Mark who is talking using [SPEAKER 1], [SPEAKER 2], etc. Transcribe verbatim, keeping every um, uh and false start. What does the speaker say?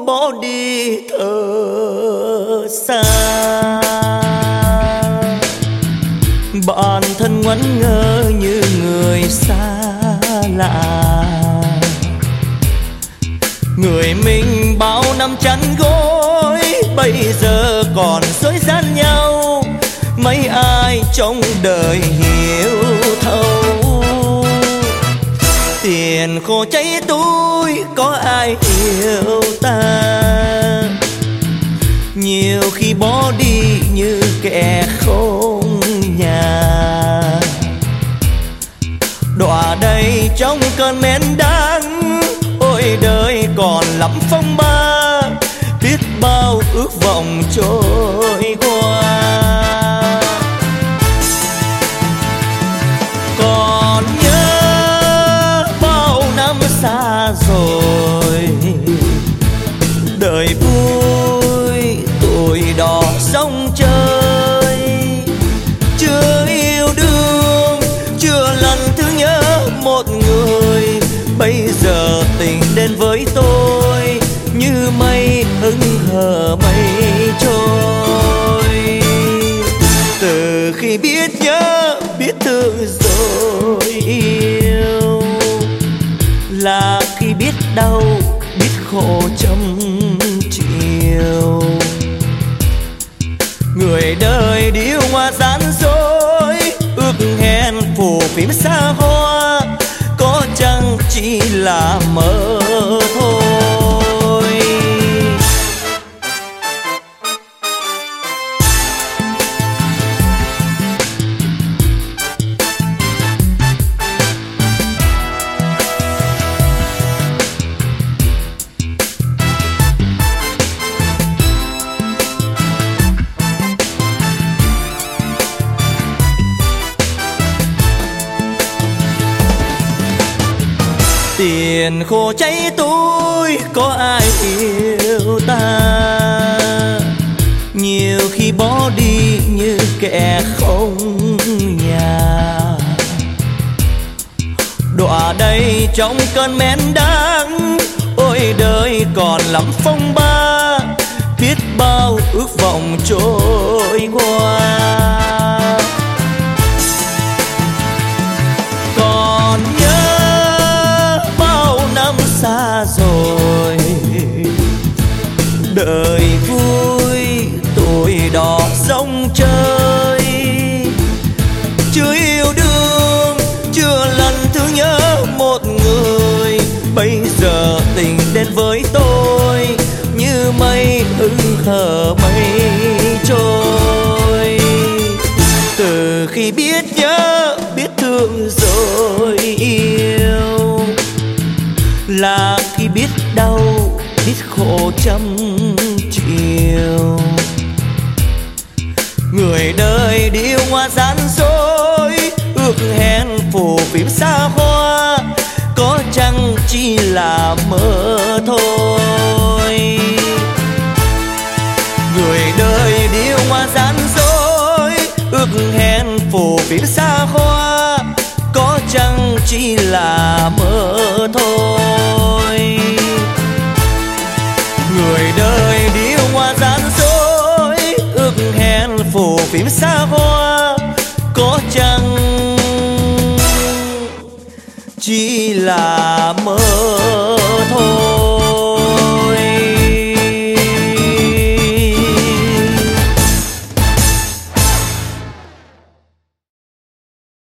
[SPEAKER 1] bỏ đi thở xa. Bản thân ngoảnh ngơ như người xa lạ, người mình bao năm chăn gối bây giờ còn dối gian nhau. Mấy ai trong đời hiểu thấu, tiền khô cháy túi có ai yêu ta. Nhiều khi bỏ đi như kẻ không nhà, đọa đầy trong cơn men đắng. Ôi đời còn lắm phong ba, biết bao ước vọng trôi qua. Còn nhớ bao năm xa rồi, đời vui tuổi đỏ sông chơi. Chưa yêu đương, chưa lần thương nhớ một người. Bây giờ tình đến với tôi như mây hững hờ mây trôi. Từ khi biết nhớ biết thương rồi yêu, là khi biết đau biết khổ trăm chiều. Người đời điêu hoa gian dối, ước hẹn phù phiếm xa hoa, có chăng chỉ là mơ thôi. Tiền khô cháy túi có ai yêu ta. Nhiều khi bỏ đi như kẻ không nhà, đọa đầy trong cơn men đắng. Ôi đời còn lắm phong ba, biết bao ước vọng trôi qua. Còn nhớ xa rồi, đời vui tuổi đỏ sông chơi. Chưa yêu đương, chưa lần thương nhớ một người. Bây giờ tình đến với tôi như mây hững hờ mây trôi. Từ khi biết nhớ biết thương rồi yêu, là khi biết đau biết khổ trăm chiều. Người đời điêu hoa gian dối, ước hẹn phù phiếm xa hoa, có chăng chỉ là mơ thôi. Người đời điêu hoa gian dối, ước hẹn phù phiếm xa hoa, có chăng chỉ là mơ thôi. Người đời điêu hoa gian dối, ước hẹn phù phiếm xa hoa, có chăng chỉ là mơ